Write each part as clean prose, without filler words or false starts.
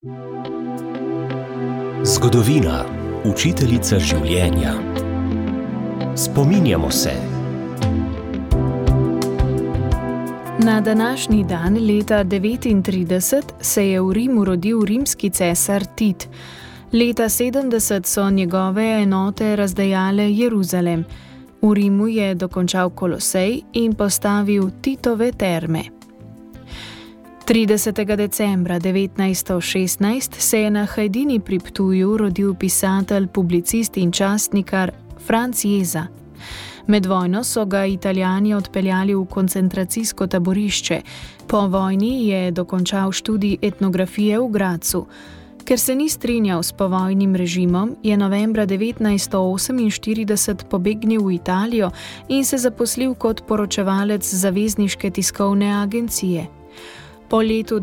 Zgodovina, učiteljica življenja. Spominjamo se. Na današnji dan leta 39 se je v Rimu rodil rimski cesar Tit. Leta 70 so njegove enote razdejale Jeruzalem. V Rimu je dokončal Kolosej in postavil Titove terme. 30. decembra 1916 se je na Hajdini pri Ptuju rodil pisatelj, publicist in častnikar Franz Jeza. Med vojno so ga Italijani odpeljali v koncentracijsko taborišče. Po vojni je dokončal študij etnografije v Grazu. Ker se ni strinjal s povojnim režimom, je novembra 1948 pobegnil v Italijo in se zaposlil kot poročevalec zavezniške tiskovne agencije. Po letu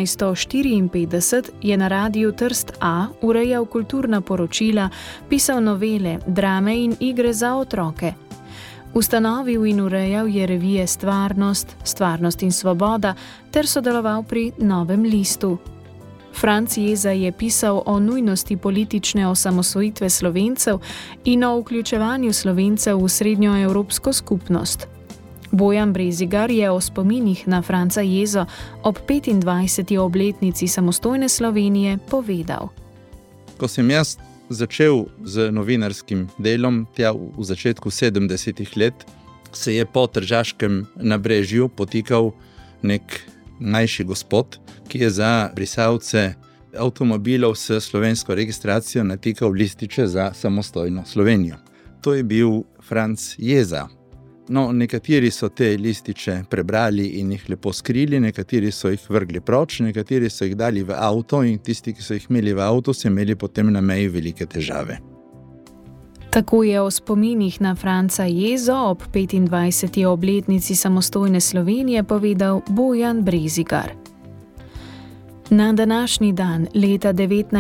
1954 je na Radiu Trst A urejal kulturna poročila, pisal novele, drame in igre za otroke. Ustanovil in urejal je revije Stvarnost in svoboda ter sodeloval pri Novem listu. Franz Jeza je pisal o nujnosti politične osamosvojitve Slovencev in o vključevanju Slovencev v srednjoevropsko skupnost. Bojan Brezigar je o spominih na Franca Jezo ob 25. obletnici samostojne Slovenije povedal. Ko sem jaz začel z novinarskim delom, tja v začetku 70. let, se je po Tržaškem nabrežju potikal nek mlajši gospod, ki je za brisavce avtomobilov s slovensko registracijo natikal lističe za samostojno Slovenijo. To je bil Franz Jeza. No, nekateri so te lističe prebrali in jih lepo skrili, nekateri so jih vrgli proč, nekateri so jih dali v avto in tisti, ki so jih imeli v avto, so imeli potem na meji velike težave. Tako je o spominih na Franca Jezo ob 25. obletnici samostojne Slovenije povedal Bojan Brezigar. Na današnji dan leta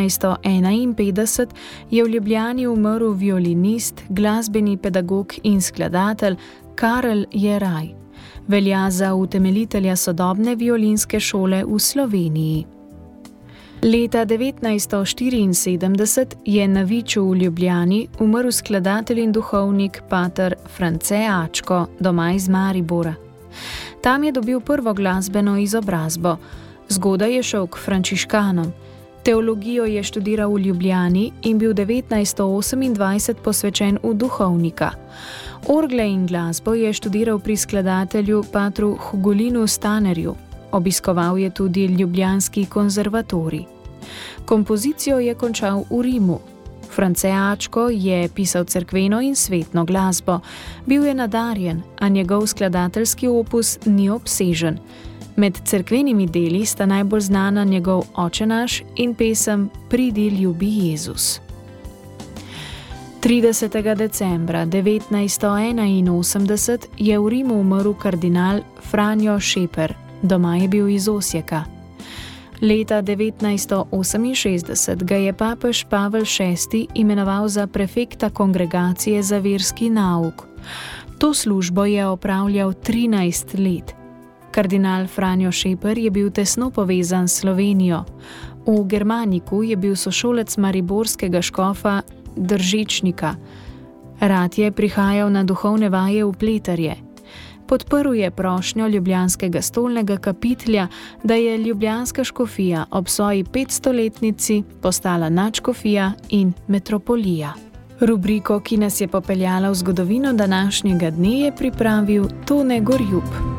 1951 je v Ljubljani umrl violinist, glasbeni pedagog in skladatelj Karel Jeraj. Velja za utemeljitelja sodobne violinske šole v Sloveniji. Leta 1974 je na Viču v Ljubljani umrl skladatelj in duhovnik pater France Ačko, doma iz Maribora. Tam je dobil prvo glasbeno izobrazbo. Zgodaj je šel k frančiškanom. Teologijo je študiral v Ljubljani in bil 1928 posvečen v duhovnika. Orgle in glasbo je študiral pri skladatelju patru Hugolinu Stanerju. Obiskoval je tudi ljubljanski konzervatorij. Kompozicijo je končal v Rimu. France Ačko je pisal cerkveno in svetno glasbo. Bil je nadarjen, a njegov skladateljski opus ni obsežen. Med cerkvenimi deli sta najbolj znana njegov Oče naš in pesem Pridi, ljubi Jezus. 30. decembra 1981 je v Rimu umrl kardinal Franjo Šeper, doma je bil iz Osijeka. Leta 1968 ga je papež Pavel VI imenoval za prefekta kongregacije za verski nauk. To službo je opravljal 13 let. Kardinal Franjo Šeper je bil tesno povezan s Slovenijo. V Germaniku je bil sošolec mariborskega škofa Držečnika. Rad je prihajal na duhovne vaje v Pleterje. Podprl je prošnjo ljubljanskega stolnega kapitelja, da je ljubljanska škofija ob svoji 500-letnici postala nadškofija in metropolija. Rubriko, ki nas je popeljala v zgodovino današnjega dne, je pripravil Tone Gorjup.